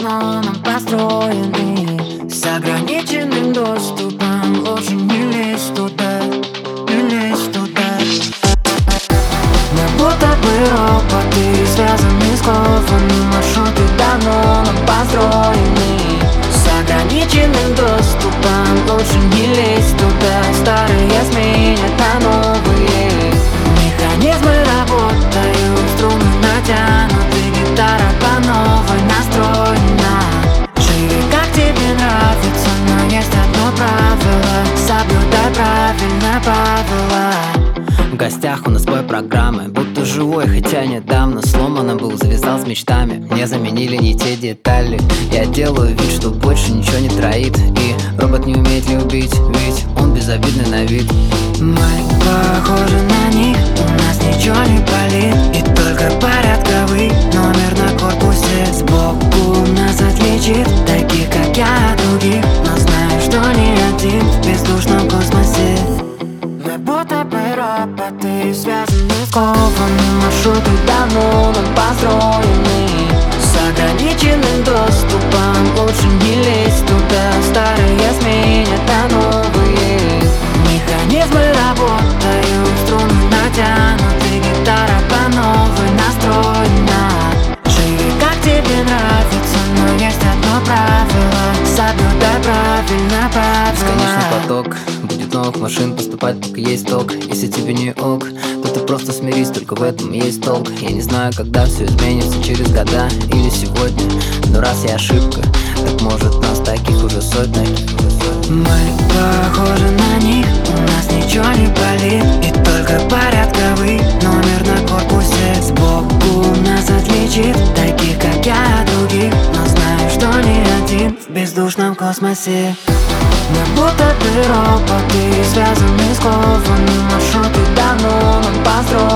давно нам построены, с ограниченным доступом. Лучше не лезь туда, не лезь туда. Мы будто бы роботы, связаны с кованым. Маршруты давно нам построены, с ограниченным доступом. Лучше не лезь туда. Старые сменят на новые. Механизмы работают, струны натянуты, гитара по новой настроена. Живи как тебе нравится, но есть одно правило: соблюдай правильно правила. В гостях у нас бой программы, будто живой, хотя недавно сломано был, завязал с мечтами. Мне заменили не те детали. Я делаю вид, что больше ничего не троит, и робот не умеет любить, ведь он безобидный на вид. Мы похожи на них, у нас ничего не болит, и только порядковый номер на корпусе сбоку нас отличит, таких как я от других. Но знаю, что не один в бездушном космосе. Мы будто бы роботы, связаны с кованым. Маршруты давно нам построены, с ограниченным доступом. Лучше не лезь туда. Старые сменят на новые. Механизмы работают, струны натянуты, гитара по новой настроена. Живи как тебе нравится, но есть одно правило: соблюдай правильно правила. Бесконечный поток будет новых машин поступать, пока есть ток. Если тебе не ок, то ты просто смирись, только в этом и есть толк. Я не знаю, когда все изменится, через года или сегодня, но раз я ошибка, так может нас таких уже сотни. Мы похожи на них, у нас ничего не болит, и только порядковый номер на корпусе сбоку нас отличит, таких как я от других. Но знаю, что не один в бездушном космосе. Мы будто бы роботы, связаны с кованым. Маршруты давно нам построены,